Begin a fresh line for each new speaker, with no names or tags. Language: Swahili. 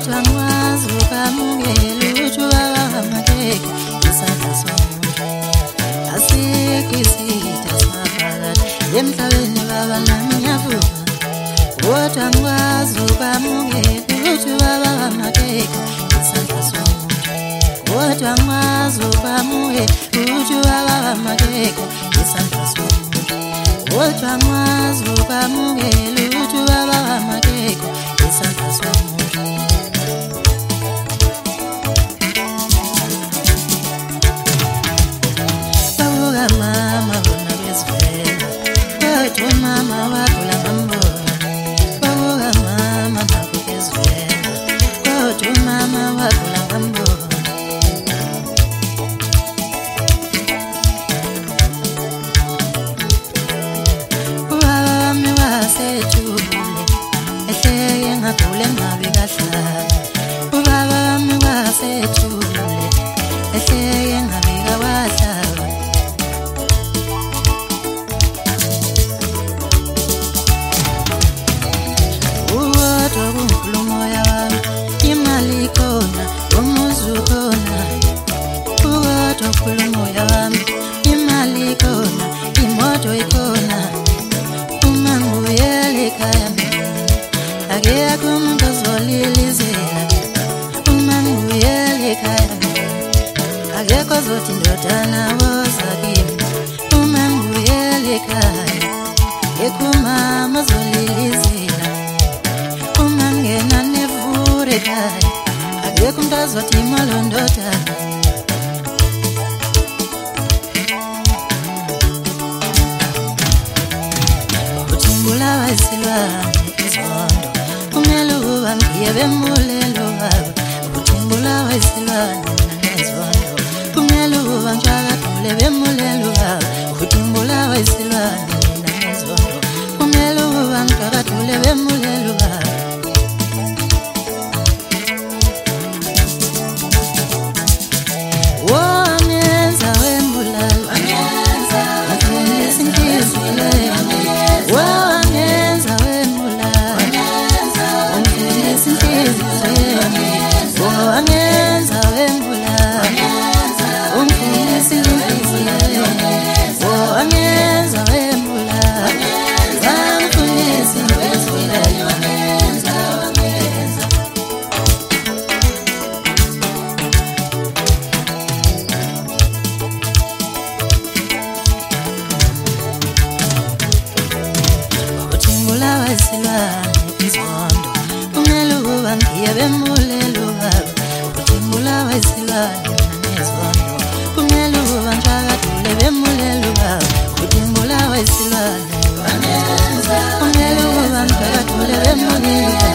Kodwa ngwazi ukamukela ukuthi wawamakeke isandla somuntu. Asikho isitha simaphakathi emhlabeni baba nami ngiyavuka. Kodwa ngwazi ukamukela ukuthi wawamakeke isandla somuntu. Kodwa ngwazi ukamukela ukuthi wawamakeke isandla somuntu. Kodwa ngwazi ukamukela ukuthi wawamakeke isandla somuntu. Mama bona bezivela kodwa mama wagula ngambona. Babuka mama bezivela kodwa mama wagula ngambona. Ubaba wami wasejule ehleke ngagule ngabe kahlala. Ubaba wami wasejule ehleke ngabe kawahlala. Umoya wami imali ikhona umuzi ukhona. Ukodwa kukhula umoya wami imali ikhona imoto ikhona. Uma ngibuyela ekhaya akekho umuntu ozolilizela. Uma ngibuyela ekhaya akekho ozothi ndodana woza kimi. Uma ngibuyela ekhaya akekho umama ozolilizela. Ngena nevure ekhaya akekho umuntu azothi malondodana. Uthi ngibulawa isilwane izondo kumele ukuba ngiye bemulelo baba. Uthi ngibulawa isilwane nezondo kumele ukuba ngishakadule bemulelo baba. Uthi ngibulawa isilwane nezondo kumele ukuba ngishakadule bemulelo baba. Izondo kumele ukuba ngiye bemulelo baba. Uthi ngibulawa isilwane nezondo kumele ukuba ngishakadule bemulelo baba. Uthi ngibulawa isilwane kumele ukuba ngishakadule bemulelo baba.